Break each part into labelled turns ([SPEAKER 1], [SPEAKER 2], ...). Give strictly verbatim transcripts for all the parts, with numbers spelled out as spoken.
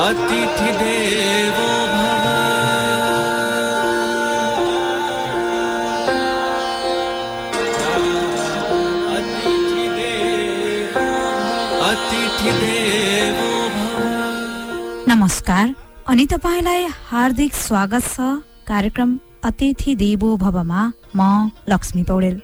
[SPEAKER 1] अतिथि देवो भव अतिथि देवो अतिथि देवो भव।
[SPEAKER 2] नमस्कार अनि तपाईलाई हार्दिक स्वागत छ कार्यक्रम अतिथि देवो भवमा। म लक्ष्मी पौडेल।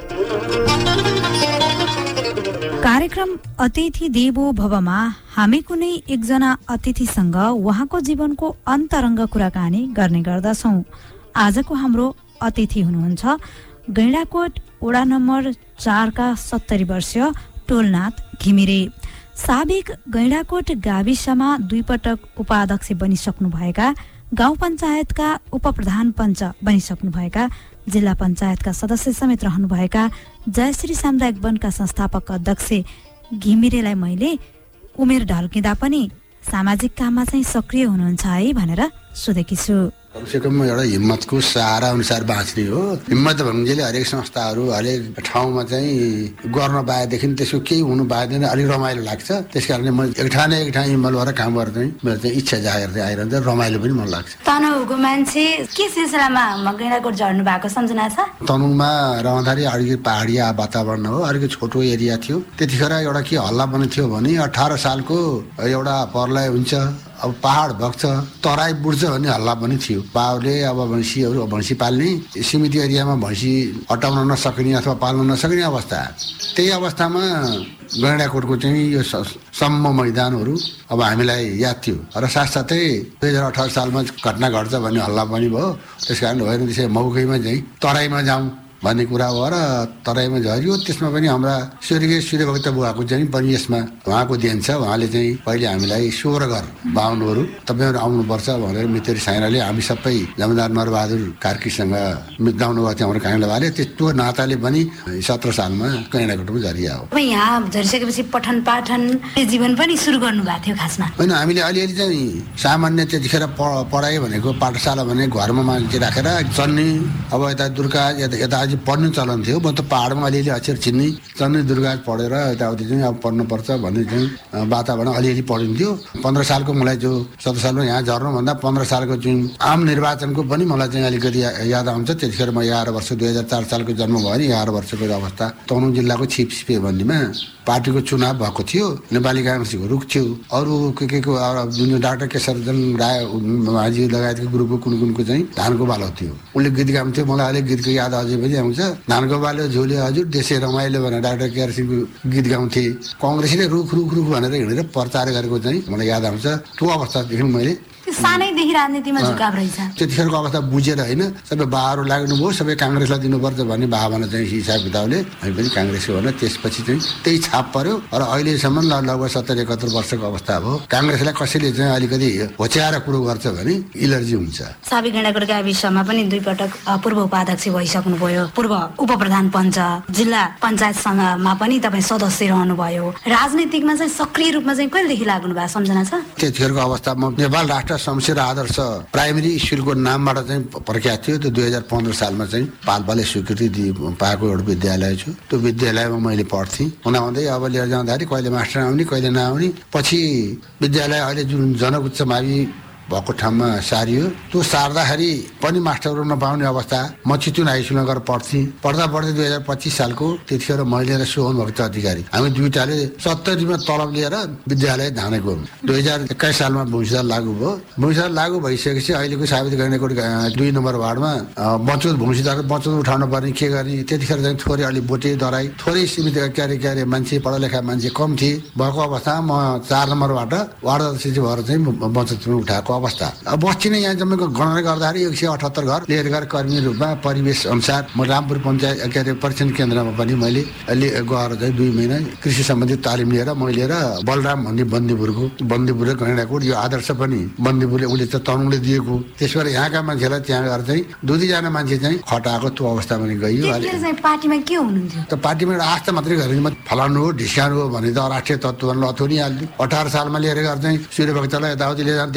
[SPEAKER 2] कार्यक्रम अतिथि देवो भवमा हामी कुनै एकजना अतिथिसँग उहाँको जीवनको अन्तरङ्ग कुराकानी गर्ने गर्दछौँ। आजको हाम्रो अतिथि हुनुहुन्छ गैंडाकोट वडा नम्बर चारका सत्तरी वर्षीय टोलनाथ घिमिरे। साबिक गैंडाकोट गाविसमा दुई पटक उपाध्यक्ष बनिसक्नुभएका, गाउँ पञ्चायतका उपप्रधान पञ्च बनिसक्नुभएका, जिल्ला पञ्चायतका सदस्य समेत रहनुभएका जयश्री सामुदायिक वनका संस्थापक अध्यक्ष घिमिरेलाई मैले उमेर ढल्किँदा पनि सामाजिक काममा चाहिँ सक्रिय हुनुहुन्छ है भनेर सोधेकी छु।
[SPEAKER 3] कमसेकम एउटा हिम्मतको सहारा अनुसार बाँच्ने हो। हिम्मत भन्नुले हरेक संस्थाहरू हरेक ठाउँमा चाहिँ गर्न पाएदेखि त्यसको केही हुनु पाएदैन, अलिक रमाइलो लाग्छ। त्यस कारणले म एक ठाउँ न एक ठाउँ हिम्मत भएर काम गर्ने मेरो चाहिँ इच्छा जाहेर चाहिँ आइरहन्छ, रमाइलो पनि मन लाग्छ।
[SPEAKER 2] तनहुको मान्छे के सिलसिलामा गैंडाकोट झर्नु भएको सम्झना छ?
[SPEAKER 3] तनहुमा रहँदाखेरि अलिकति पहाडिया वातावरण हो, अलिकति छोटो एरिया थियो। त्यतिखेर एउटा के हल्ला पनि थियो भने अठार सालको एउटा प्रलय हुन्छ, अब पहाड भग्छ, तराई बुड्छ भन्ने हल्ला पनि थियो। बाबुले अब भैँसीहरू भैँसी पाल्ने सीमित एरियामा भैँसी हटाउन नसक्ने अथवा पाल्न नसक्ने अवस्था। त्यही अवस्थामा गैंडाकोटको चाहिँ यो सम्म मैदानहरू अब हामीलाई याद थियो र साथसाथै दुई हजार अठार सालमा घटना घट्छ भन्ने हल्ला पनि भयो। त्यस कारण होइन त्यसै मौकैमा चाहिँ तराईमा जाउँ भन्ने कुरा भयो र तराईमा झऱ्यो। त्यसमा पनि हाम्रा स्वर्गीय सूर्यभक्त बुवाको चाहिँ पनि यसमा उहाँको देन छ। उहाँले चाहिँ पहिले हामीलाई सोह्र घर बाहुनहरू तपाईँहरू आउनुपर्छ भनेर मित्री साइनाले हामी सबै जमिदार नरबहादुर कार्कीसँग मिताउनु भएको थियो हाम्रो काइलाले। त्यस्तो नाताले पनि सत्र सालमा गैंडाकोटमा झरिया हो।
[SPEAKER 2] यहाँ झरिसकेपछि पठन पाठन जीवन पनि सुरु गर्नु भएको थियो खासमा?
[SPEAKER 3] होइन, हामीले अलिअलि चाहिँ सामान्य त्यतिखेर पढाइ भनेको पाठशाला भने घरमा मान्छे राखेर चल्ने। अब यता दुर्गा यता अझै पढ्ने चलन थियो। म त पहाडमा अलिअलि अक्षर चिन्ने, चन्ने दुर्गा पढेर यताउति चाहिँ अब पढ्नुपर्छ भन्ने चाहिँ वातावरण अलिअलि पढिन्थ्यो। पन्ध्र सालको मलाई जो सत्र सालमा यहाँ झर्नुभन्दा पन्ध्र सालको जुन आम निर्वाचनको पनि मलाई चाहिँ अलिकति याद आउँछ। त्यतिखेर म एघार वर्ष दुई हजार चार सालको जन्म भयो नि, एघार वर्षको अवस्था तनहुँ जिल्लाको छिप छिपे भन्नेमा पार्टीको चुनाव भएको थियो। नेपाली काङ्ग्रेसको रुख थियो, अरू के के को जुन डाक्टर केशरजन राय माझी लगायतको ग्रुपको कुन कुनको चाहिँ धानको बालो थियो। उनले गीत गाउँथ्यो, मलाई अलिक गीतको याद अझै पनि आउँछ। धानको बालो झोले हजुर देशे रमाइलो भनेर डाक्टर केआर सिंहको गीत गाउँथे। कङ्ग्रेसले रुख रुख रुख भनेर हिँडेर प्रचार गरेको चाहिँ मलाई याद आउँछ। त्यो अवस्थादेखि मैले
[SPEAKER 2] सानैदेखि राजनीतिमा झुकाव रहेछ।
[SPEAKER 3] त्यतिखेरको अवस्था बुझेर होइन, सबै बाहरू लाग्नुभयो, सबै काङ्ग्रेसलाई दिनुपर्छ भन्ने भावना चाहिँ हिसाब किताबले हामी पनि काङ्ग्रेसको भनेर त्यसपछि चाहिँ त्यही छाप पर्यो र अहिलेसम्म लगभग सत्तर एकहत्तर वर्षको अवस्था भयो। काङ्ग्रेसलाई कसैले चाहिँ अलिकति होच्याएर कुरो गर्छ भने इलर्जी हुन्छ।
[SPEAKER 2] साबिक गैंडाकोट गाविसमा पनि दुई पटक पूर्व उपाध्यक्ष भइसक्नुभयो, पूर्व उपप्रधान पञ्च, जिल्ला पञ्चायतमा पनि तपाईँ सदस्य रहनुभयो। राजनीतिकमा चाहिँ सक्रिय रूपमा चाहिँ कहिलेदेखि लाग्नु भएको सम्झना छ?
[SPEAKER 3] त्यतिखेरको अवस्थामा नेपाल राष्ट्र शमशेर आदर्श प्राइमेरी स्कुलको नामबाट चाहिँ प्रख्यात थियो। त्यो दुई हजार पन्ध्र सालमा चाहिँ पाल्पाले स्वीकृति दिए पाएको एउटा विद्यालय थियो। त्यो विद्यालयमा मैले पढ्थेँ। हुँदाहुँदै अब लिएर जाँदाखेरि कहिले मास्टर आउने कहिले नआउने। पछि विद्यालय अहिले जुन जनउच्च मावि भएको ठाउँमा सारियो। त्यो सार्दाखेरि पनि मास्टरहरू नपाउने अवस्था। म चितुन हाई स्कुलमा गएर पढ्थेँ। पढ्दा पढ्दै दुई हजार पच्चिस सालको त्यतिखेर मैले र सोहन भक्त अधिकारी हामी दुईटाले सत्तरीमा तलब लिएर विद्यालय धानेको। दुई हजार एक्काइस सालमा भूमिसुधार लागू भयो। भूमिसुधार लागू भइसकेपछि अहिलेको साबित गैंडाकोट दुई नम्बर वार्डमा बचत भूमिसुधारको बचत उठाउनु पर्ने के गर्ने। त्यतिखेर चाहिँ थोरै अलि बोटे दराई थोरै सीमित क्यारे क्यारे मान्छे पढा लेखा मान्छे कम थिए भएको अवस्थामा म चार नम्बरबाट वार्ड अध्यक्ष भएर चाहिँ बचत उठाएको अवस्था। अब बस्ती नै यहाँ जम्मेको गणना गर्दाखेरि एक सय अठहत्तर घर लिएर गएर कर्मी रूपमा परिवेश अनुसार म रामपुर पञ्चायत के अरे परीक्षण केन्द्रमा पनि मैले गएर चाहिँ दुई महिना कृषि सम्बन्धी तालिम लिएर मैले लिएर बलराम भन्ने बन्दीपुरको बन्दीपुर गैंडाकोट यो आदर्श पनि बन्दीपुरले उसले चाहिँ तनहुँले दिएको। त्यसबाट यहाँका मान्छेलाई त्यहाँ गएर चाहिँ दुई दुईजना मान्छे चाहिँ खटाएको त्यो अवस्था पनि गयो।
[SPEAKER 2] पार्टीमा के हुनुहुन्थ्यो?
[SPEAKER 3] त पार्टीमा आस्था मात्रै गरेर म फलानु हो ढिस्कानु हो भने त राष्ट्रिय तत्त्वलाई अथोरिहाल्थ्यो। अठार सालमा लिएर गएर चाहिँ सूर्यभक्तलाई यताउति लिएर देखा भनेर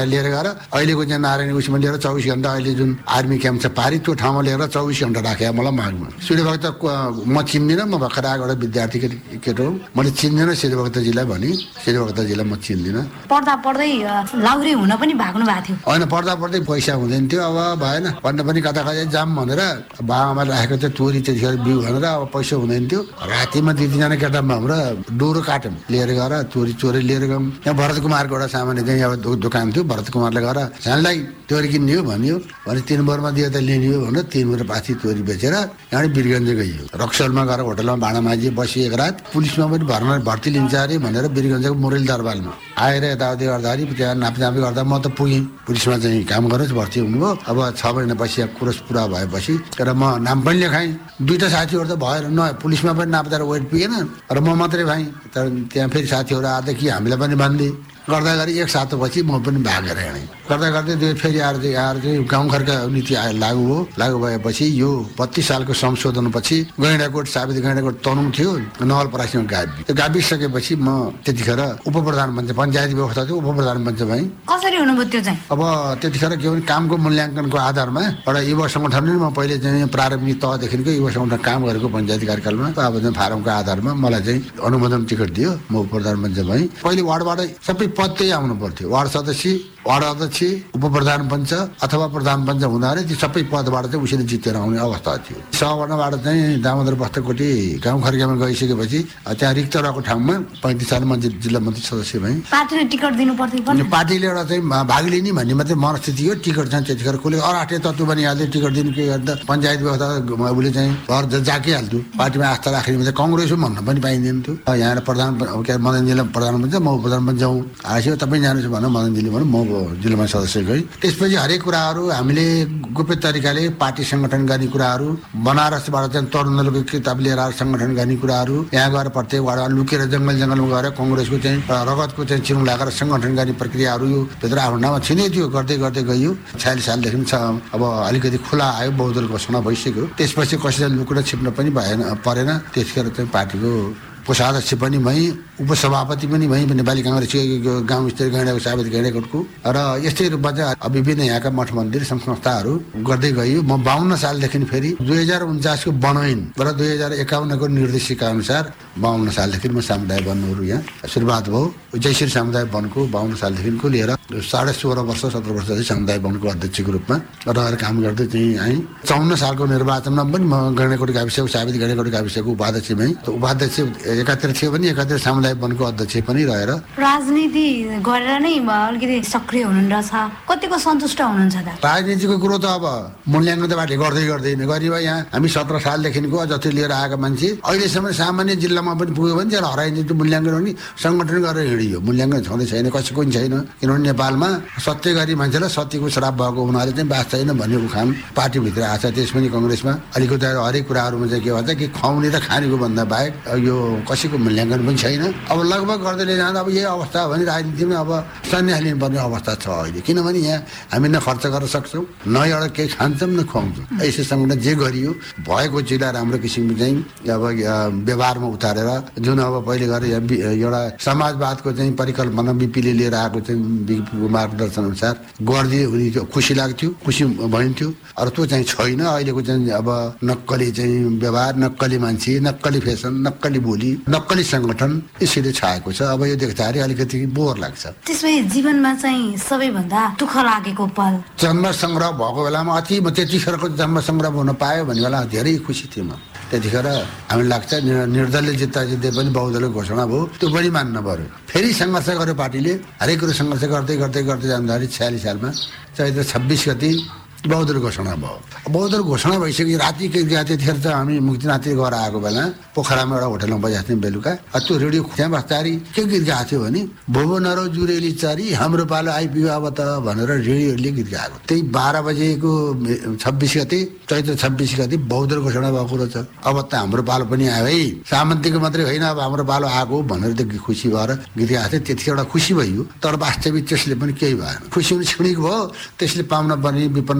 [SPEAKER 3] लिएर गएर अहिलेको चाहिँ नारायण उसमा लिएर चौबिस घन्टा अहिले जुन आर्मी क्याम्प छ पारी त्यो ठाउँमा लिएर चौबिस घन्टा राखे मलाई मागमा सूर्यभक्त म चिन्दिनँ म भर्खर आएको एउटा विद्यार्थी केटो हो मैले चिन्दिनँ सूर्यभक्तजीलाई भने सूर्यभक्तजीलाई म चिन्दिनँ
[SPEAKER 2] पढ्दा पढ्दै लाउरे हुन पनि भाग्नु भएको थियो
[SPEAKER 3] होइन पढ्दा पढ्दै पैसा हुँदैन थियो अब भएन पढ्न पनि कता कता जाम भनेर बाबामा राखेको थियो चोरी त्यतिखेर बिउ भनेर अब पैसा हुँदैन थियो रातिमा दुई तिनजना केटामा हाम्रो डोरो काट्यौँ लिएर गएर चोरी चोरी लिएर गयौँ यहाँ भरत कुमारको एउटा सामान्य चाहिँ अब दोकान थियो भरत कुमारले गएर सानलाई चोरी किन्ने हो भन्यो भने तिन बोरमा दियो त लिने हो भनेर तिन बोर पाथी चोरी बेचेर यहाँ वीरगञ्ज गइयो रक्सलमा गएर होटलमा भाँडा माझी बसी एक रात पुलिसमा पनि भर्ना भर्ती लिन्छ अरे भनेर वीरगञ्जको मुरेल दरबारमा आएर यताउति गर्दाखेरि त्यहाँ नापनापी गर्दा म त पुगेँ पुलिसमा चाहिँ काम गरेर भर्ती हुनुभयो अब छ महिनापछि कुरो पुरा भएपछि र म नाम पनि लेखाएँ दुईवटा साथीहरू त भएर न पुलिसमा पनि नाप्दा वेट पुगेन र म मात्रै भाइ तर त्यहाँ फेरि साथीहरू आएर कि हामीलाई पनि भन्दै गर्दा गरी एक सातापछि म पनि भागेर हिँडेँ गर्दा गर्दै त्यो फेरि आएर चाहिँ आएर चाहिँ गाउँघरका नीति लागू हो लागू भएपछि यो बत्तिस सालको संशोधनपछि गैँडाकोट साबित गैँडाकोट तनहुँ थियो नवलपरासीमा गाबी त्यो गाबिसकेपछि म त्यतिखेर उप प्रधानमन्त्री पञ्चायती व्यवस्था थियो उप प्रधानमन्त्री भएँ
[SPEAKER 2] कसरी हुनुभयो त्यो चाहिँ
[SPEAKER 3] अब त्यतिखेर के भने कामको मूल्याङ्कनको आधारमा एउटा युवा सङ्गठनले म पहिले चाहिँ प्रारम्भिक तहदेखिको युवा सङ्गठन काम गरेको पञ्चायती कार्यकालमा आवेदन फारमको आधारमा मलाई चाहिँ अनुमोदन टिकट दियो म उप प्रधानमन्त्री भएँ पहिले वार्डबाट सबै पद त्यही आउनु पर्थ्यो वार्ड सदस्य वार्ड अध्यक्ष उप प्रधान पञ्च अथवा प्रधान पञ्च हुँदाखेरि ती सबै पदबाट चाहिँ उसले जितेर आउने अवस्था थियो सवर्णबाट चाहिँ दामोदर बस्ताकोटी गाउँ खर्कामा गइसकेपछि त्यहाँ रिक्त रहेको ठाउँमा पैँतिस सालमा जिल्ला मन्त्री सदस्य भएँ
[SPEAKER 2] पार्टीले टिकट दिनु पर्थ्यो
[SPEAKER 3] पार्टीले एउटा चाहिँ भाग लिने भन्ने मात्रै मनस्थिति हो टिकट चाहिँ त्यतिखेर कसले अराठे तत्त्व बनिहाल्थ्यो टिकट दिनु के गर्दा पञ्चायत व्यवस्था उसले चाहिँ घर जाकिहाल्थ्यो पार्टीमा आस्था राख्ने चाहिँ कङ्ग्रेस भन्न पनि पाइँदैन थियो यहाँ प्रधान मदनजीलाई प्रधानमन्त्री म उप प्रधानमन्त्री जाउँ आयो तपाईँ जानुहोस् भने मदनजीले भन्नु म जिल्लामा सदस्य गएँ त्यसपछि हरेक कुराहरू हामीले गोप्य तरिकाले पार्टी सङ्गठन गर्ने कुराहरू बनारसबाट चाहिँ तरुणदलको किताब लिएर आएर सङ्गठन गर्ने कुराहरू यहाँ गएर प्रत्येक वार्डमा लुकेर जङ्गल जङ्गलमा गएर कङ्ग्रेसको चाहिँ रगतको चाहिँ चिरुङ लगाएर सङ्गठन गर्ने प्रक्रियाहरू यो भित्र आफ्नो नाममा छिनै थियो गर्दै गर्दै गइयो छयालिस सालदेखि छ अब अलिकति खुला आयो बहुदल घोषणा भइसक्यो त्यसपछि कसैलाई लुकेर छिप्न पनि भएन परेन त्यतिखेर चाहिँ पार्टीको कोषाध्यक्ष पनि भएँ उपसभापति पनि भएँ नेपाली काङ्ग्रेसको गाउँ स्तरीय गैँडाको साबित गैँडाकोटको र यस्तै रूपमा चाहिँ विभिन्न यहाँका मठ मन्दिर सङ्घ संस्थाहरू गर्दै गइयो म बाहन्न सालदेखि फेरि दुई हजार उन्चासको बनोइन र दुई हजार एकाउन्नको निर्देशिका अनुसार बाहन्न सालदेखि म सामुदायिक वनहरू यहाँ सुरुवात भयो जयश्री सामुदायिक वनको बाहन्न सालदेखिको लिएर साढे सोह्र वर्ष सत्र वर्ष चाहिँ सामुदायिक वनको अध्यक्षको रूपमा रहेर काम गर्दै चाहिँ आएँ चौन्न सालको निर्वाचनमा पनि म गैँडाकोट गाविसको साबित गैँडाकोट गाविसको उपाध्यक्ष भएँ उपाध्यक्ष एकातिर थियो भने एकातिर सामुदायिक वनको अध्यक्ष पनि रहेर
[SPEAKER 2] राजनीति गरेर नै अलिकति सक्रिय हुनुहुन्छ कतिको सन्तुष्ट हुनुहुन्छ त
[SPEAKER 3] राजनीतिको कुरो त अब मूल्याङ्कन त बाटे गर्दै गर्दैन गरिब यहाँ हामी सत्र सालदेखिको जति लिएर आएका मान्छे अहिलेसम्म सामान्य जिल्लामा पनि पुग्यो भने चाहिँ हराइन्छ त्यो मूल्याङ्कन पनि सङ्गठन गरेर हिँडियो मूल्याङ्कन छँदै छैन कसैको पनि छैन किनभने नेपालमा सत्य गरी मान्छेलाई सत्यको श्राप भएको हुनाले चाहिँ बास छैन भन्ने उखान पार्टीभित्र आएको छ त्यस पनि कङ्ग्रेसमा अलिकति हरेक कुराहरूमा चाहिँ के भन्छ कि खुवाउने र खानेको भन्दा बाहेक यो कसैको मूल्याङ्कन पनि छैन अब लगभग गर्दै जाँदा अब यही अवस्था हो भने राजनीतिमा अब सन्यास लिनुपर्ने अवस्था छ अहिले किनभने यहाँ हामी न खर्च गर्न सक्छौँ न एउटा केही खान्छौँ न खुवाउँछौँ यसो सङ्गठन जे गरियो भएको चिजलाई राम्रो किसिमको चाहिँ अब व्यवहारमा उतारेर जुन अब पहिले गएर एउटा समाजवादको चाहिँ परिकल्पना बिपीले लिएर आएको चाहिँ बिपीको मार्गदर्शन अनुसार गरिदिए हुने खुसी लाग्थ्यो खुसी भइन्थ्यो अरू त्यो चाहिँ छैन अहिलेको चाहिँ अब नक्कली चाहिँ व्यवहार नक्कली मान्छे नक्कली फेसन नक्कली बोली नक्कली सङ्गठन यसरी छाएको छ अब यो देख्दाखेरि अलिकति बोर लाग्छ
[SPEAKER 2] त्यसमै जीवनमा चाहिँ सबैभन्दा दुःख लागेको पल
[SPEAKER 3] जन्म सङ्ग्रह भएको बेलामा अति म त्यतिखेरको जन्म सङ्ग्रह हुन पायो भन्ने बेला धेरै खुसी थिएँ म त्यतिखेर हामीलाई लाग्छ निर्दलीय जित्दा जित्दै पनि बहुदलीय घोषणा भयो त्यो पनि मान्न पर्यो फेरि सङ्घर्ष गर्यो पार्टीले हरेक कुरो सङ्घर्ष गर्दै गर्दै गर्दै जाँदाखेरि छयालिस सालमा चैत्र छब्बिस गति बहुदल घोषणा भयो बहुदल घोषणा भइसक्यो राति त्यतिखेर चाहिँ हामी मुक्तिनाथतिर गएर आएको बेला पोखरामा एउटा होटलमा बजाएको थियौँ बेलुका त्यो रेडियो त्यहाँ बस्दाखेरि के गीत गाएको थियो भने भोबो नरो जुरेली चारी हाम्रो पालो आइपुग्यो अब त भनेर रेडियोले गीत गाएको त्यही बाह्र बजेको छब्बिस गते चैत्र छब्बिस गते बहुदल घोषणा भएको कुरो छ अब त हाम्रो पालो पनि आयो है सामन्तीको मात्रै होइन अब हाम्रो पालो आएको भनेर त खुसी भएर गीत गाएको थियो त्यतिखेर एउटा खुसी भयो तर वास्तविक त्यसले पनि केही भएन खुसी हुने छिडेको भयो त्यसले पाउन पर्ने विपन्न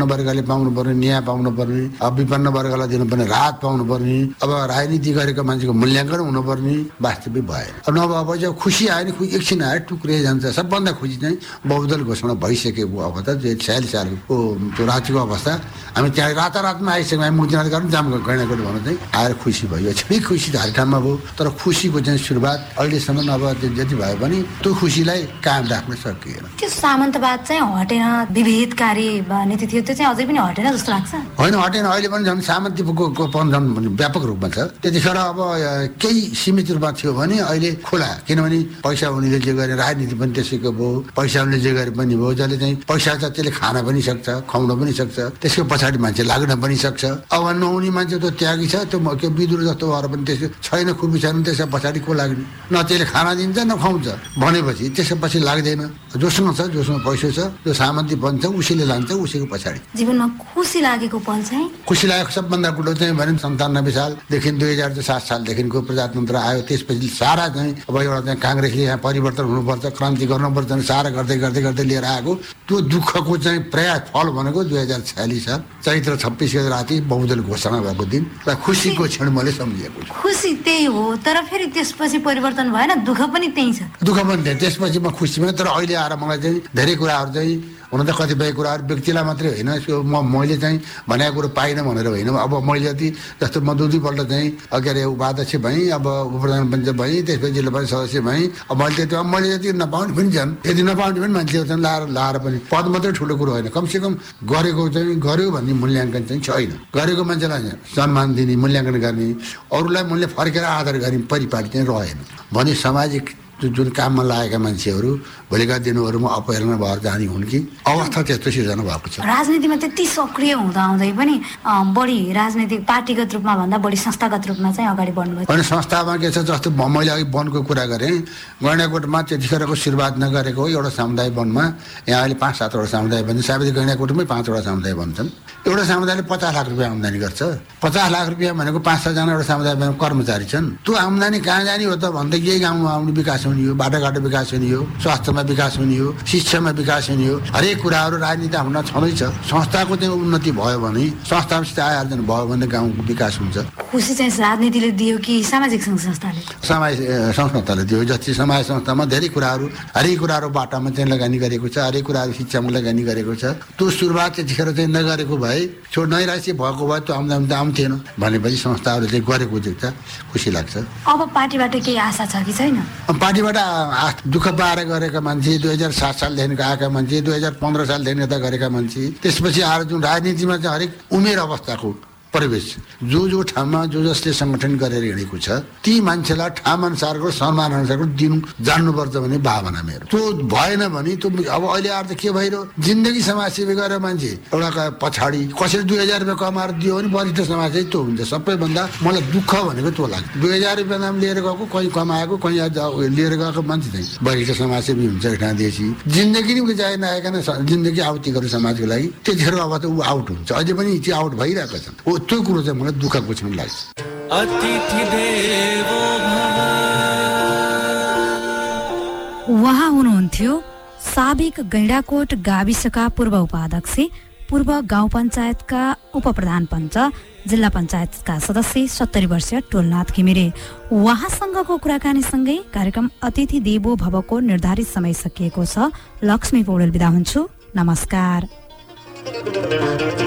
[SPEAKER 3] वर्गले पाउनु पर्ने न्याय पाउनु पर्ने, अब विपन्न वर्गलाई दिनुपर्ने राहत पाउनु पर्ने, अब राजनीति गरेको मान्छेको मूल्याङ्कन हुनुपर्ने वास्तविक भएन। अब नभए अब जब खुसी आयो नि, एकछिन आयो टुक्रिए जान्छ। सबभन्दा खुसी चाहिँ बहुदल घोषणा भइसकेको अवस्था, छयालिस सालको त्यो रातिको अवस्था, हामी त्यहाँ रातारातमा आइसक्यौँ। हामी मुक्तिनाथ गर्न जाम गैँडाकोट भन्नु चाहिँ आएर खुसी भयो। छुट्टै खुसी हरेक ठाउँमा भयो, तर खुसीको चाहिँ सुरुवात अहिलेसम्म अब जति भयो भने त्यो खुसीलाई कायम राख्न सकिएन।
[SPEAKER 2] त्यो सामन्तवाद चाहिँ हटेन, विभेदकारी नीति थियो, त्यो चाहिँ अझै पनि हटेन जस्तो लाग्छ। होइन,
[SPEAKER 3] हटेन। अहिले पनि झन् सामन्तीको पन झन् व्यापक रूपमा छ। त्यतिखेर अब केही सीमित रूपमा थियो भने अहिले खुला, किनभने पैसा हुनेले जे गरे राजनीति पनि त्यसैको भयो, पैसा हुनेले जे गरे पनि भयो। जसले चाहिँ पैसा छ त्यसले खान पनि सक्छ, खुवाउन पनि सक्छ, त्यसको पछाडि मान्छे लाग्न पनि सक्छ। अब नहुने मान्छे त त्यागी छ, त्यो बिदुर जस्तो भएर पनि त्यसको छैन, खुबी छैन, त्यसको पछाडि को लाग्ने? न त्यसले खाना दिन्छ न खुवाउँछ भनेपछि त्यसपछि लाग्दैन। जोसँग छ, जोसँग पैसा छ, जो सामन्ती बन्छ उसैले लान्छ, उसैको पछाडि।
[SPEAKER 2] जीवनमा खुसी लागेको पल चाहिँ
[SPEAKER 3] खुसी लागेको सबभन्दा ठुलो चाहिँ भने सन्तानब्बे सालदेखि दुई हजार सात सालदेखिको प्रजातन्त्र आयो। त्यसपछि सारा चाहिँ अब एउटा चाहिँ काङ्ग्रेसले यहाँ परिवर्तन हुनुपर्छ, क्रान्ति गर्नुपर्छ, सारा गर्दै गर्दै गर्दै लिएर आएको त्यो दुःखको चाहिँ प्रयास फल भनेको दुई हजार छयालिस साल चैत्र छब्बिस गते राति बहुदल घोषणा भएको दिन र खुसीको क्षण मैले सम्झिएको छु।
[SPEAKER 2] खुसी त्यही हो, तर फेरि त्यसपछि परिवर्तन भएन, दुःख पनि त्यही छ।
[SPEAKER 3] दुःख पनि थियो, त्यसपछि म खुसी भएँ। तर अहिले आएर मलाई चाहिँ धेरै कुराहरू चाहिँ हुन त कतिपय कुराहरू व्यक्तिलाई मात्रै होइन, म मैले चाहिँ भनेको कुरो पाइनँ भनेर होइन। अब मैले जति जस्तो म दुई दुईपल्ट चाहिँ के अरे उपाध्यक्ष भएँ, अब उपप्रधान पञ्चायत भएँ, त्यसपछि जिल्ला परिषद सदस्य भएँ। अब मैले त्यो मैले जति नपाउने पनि छन्, यदि नपाउने पनि मान्छेहरू चाहिँ लाएर लाएर पनि पद मात्रै ठुलो कुरो होइन, कमसेकम गरेको चाहिँ गर्यो भन्ने मूल्याङ्कन चाहिँ छैन। गरेको मान्छेलाई सम्मान दिने, मूल्याङ्कन गर्ने, अरूलाई मूल्य फर्केर आदर गर्ने परिपाटी चाहिँ रहेन भने सामाजिक जुन काममा लागेका मान्छेहरू भोलिका दिनहरूमा अपहेलना भएर जाने हुन् कि अवस्था त्यस्तो सिर्जना भएको छ।
[SPEAKER 2] राजनीतिमा त्यति सक्रिय हुँदा हुँदै पनि बढी राजनीतिक पार्टीगत रूपमा भन्दा बढी संस्थागत रूपमा चाहिँ अगाडि बढ्नुभयो।
[SPEAKER 3] होइन, संस्थामा के छ, जस्तो मैले अघि वनको कुरा गरेँ, गैँडाकोटमा त्यतिखेरको सुरुवात नगरेको एउटा समुदाय वनमा यहाँ अहिले पाँच सातवटा समुदाय बन्छ। साबित गैँडाकोटमै पाँचवटा समुदाय बन्छन्। एउटा समुदायले पचास लाख रुपियाँ आम्दानी गर्छ। पचास लाख रुपियाँ भनेको पाँच सातजना एउटा समुदायमा कर्मचारी छन्। त्यो आम्दानी कहाँ जाने हो त भन्दा यही गाउँमा आउने विकास हुने हो, बाटोघाटो विकास हुने हो, स्वास्थ्यमा विकास हुने हो, शिक्षामा विकास हुने हो। हरेक कुराहरू राजनीति हुन छँदैछ। संस्थाको चाहिँ उन्नति भयो भने, संस्थासित आय आर्जन भयो भने गाउँको विकास हुन्छ।
[SPEAKER 2] खुसी चाहिँ राजनीतिले दियो कि सामाजिक सङ्घ संस्थाले?
[SPEAKER 3] समाज संस्थाले दियो। जति समाज संस्थामा धेरै कुराहरू हरेक कुराहरू बाटामा चाहिँ लगानी गरेको छ, हरेक कुराहरू शिक्षामा लगानी गरेको छ। त्यो सुरुवात त्यतिखेर चाहिँ नगरेको भए, छोड नैराश्य भएको भए त्यो आम्दानी त आउँथेन भनेपछि संस्थाहरूले चाहिँ गरेको देख्दा खुसी लाग्छ।
[SPEAKER 2] अब पार्टीबाट केही आशा छ कि छैन?
[SPEAKER 3] पार्टीबाट दुःख पाएर गरेका मान्छे, दुई हजार सात सालदेखिको आएका मान्छे, दुई हजार पन्ध्र सालदेखि यता गरेका मान्छे, त्यसपछि आएर जुन राजनीतिमा चाहिँ हरेक उमेर अवस्थाको प्रवेश, जो जो ठाउँमा जो जसले सङ्गठन गरेर हिँडेको छ ती मान्छेलाई ठाउँ अनुसारको सम्मान अनुसारको दिनु जान्नुपर्छ भन्ने भावना मेरो। त्यो भएन भने त्यो अब अहिले आएर त के भइरह्यो, जिन्दगी समाजसेवी गरेर मान्छे एउटा पछाडि कसरी दुई हजार रुपियाँ कमाएर दियो भने वरिष्ठ समाजसेवी त्यो हुन्छ। सबैभन्दा मलाई दुःख भनेको त्यो लाग्छ। दुई हजार रुपियाँ नाम लिएर गएको, कहीँ कमाएको, कहीँ लिएर गएको मान्छे चाहिँ वरिष्ठ समाजसेवी हुन्छ ठाउँदेखि। जिन्दगी नै उसले चाहिँ नआइकन जिन्दगी आउती गर्यो समाजको लागि, त्यतिखेर अब त ऊ आउट हुन्छ। अझै पनि त्यो आउट भइरहेको छ। त्यो कुरो चाहिँ मलाई दुःखको क्षण लाग्छ।
[SPEAKER 1] अतिथि देवो भव।
[SPEAKER 2] उहाँ हुनुहुन्थ्यो साबिक गैँडाकोट गाविसका पूर्व उपाध्यक्ष, पूर्व गाउँ पञ्चायतका उपप्रधान पञ्च, जिल्ला पञ्चायतका सदस्य सत्तरी वर्षीय टोलनाथ घिमिरे। उहाँसँगको कुराकानीसँगै कार्यक्रम अतिथि देवो भवको निर्धारित समय सकिएको छ। लक्ष्मी पौडेल बिदा हुन्छु। नमस्कार।